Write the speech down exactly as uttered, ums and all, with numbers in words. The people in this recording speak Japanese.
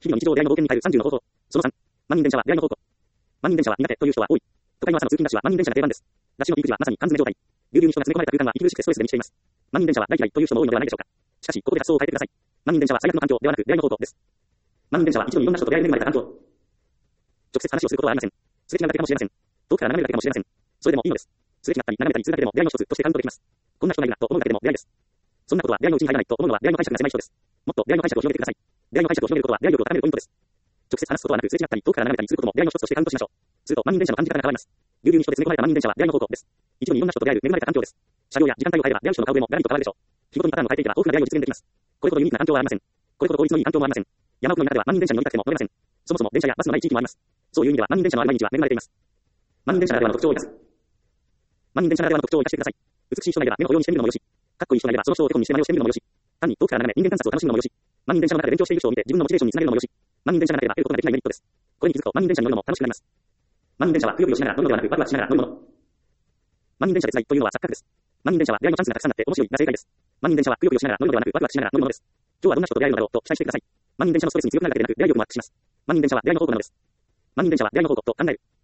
日々の日常出会いの冒険に耐えるさんじゅうの方法。そのさん。万人電車は出会いの宝庫。万人電車は苦手という人は多い。都会の朝の通勤ラッシュは万人電車が定番です。ラッシュのピーク時はまさに缶詰状態。ぎゅうぎゅうに人が詰め込まれた空間は息苦しくてストレスで満ちています。万人電車は大嫌いという人も多いのではないでしょうか。しかし、ここで発想を変えてください。万人電車は最悪の環境ではなく出会いの宝庫です。万人電車は一度にいろんな人と出会いに恵まれた環境。直接話をすることはありません。すれ違うだけかもしれません。遠くから眺めるだけかもしれません。それでもいいのです。すれ違ったり眺めたりするだけでも出会いの一つとしてカウントできます。こんな人がいるなと思うだけでも出会いです。そんなことは出会いのうちに入らないと思うのは出会いの解釈が狭い人です。もっと出会いの解釈を広げてください。出会いの解釈を広げることは出会い力を高めるポイントです。直接話すことはなくすれ違ったり遠くから眺めたりすることも出会いの一つとしてカウントしましょう。すると万人電車の感じ方が変わります。ぎゅうぎゅうに人で詰め込まれた万人電車は出会いの宝庫です。一度にいろんな人と出会える恵まれた環境です。車両や時間帯を変えれば出会う人の顔でもガラリと変わるでしょう。日ごとにパターンを変えていけば多くの出会いを実現できます。これほどユニークな環境はありません。これほど効率のいい環境もありません。山奥の中では万人電車に乗りたくても乗れません。そもそも電車やバスのない地域もあります。そういう意味では万人電車のある毎日は恵まれています。万人電車ならではの特徴を生かす。万人電車ならではの特徴を生かしてください。美しい人がいれば目の保養にしてみるのもよし。かっこいい人がいればその人を手本にして真似をしてみるのもよし。単に遠くから眺め人間観察を楽しむのもよし。万人電車の中で勉強している人を見て自分のモチベーションにつなげるのもよし。万人電車がなければ得ることができないメリットです。これに気づくと万人電車に乗るのも楽しくなります。万人電車はくよくよしながら乗るのではなくワクワクしながら乗るもの。万人電車で辛いというのは錯覚です。万人電車は出会いのチャンスがたくさんあって面白いが正解です。万人電車はくよくよしながら乗るのではなくワクワクしながら乗るものです。今日はどんな人と出会えるのだろうと期待してください。万人電車のストレスに強くなるだけでなく出会い力もアップします。万人電車は出会いの宝庫なのです。万人電車は出会いの宝庫と考える。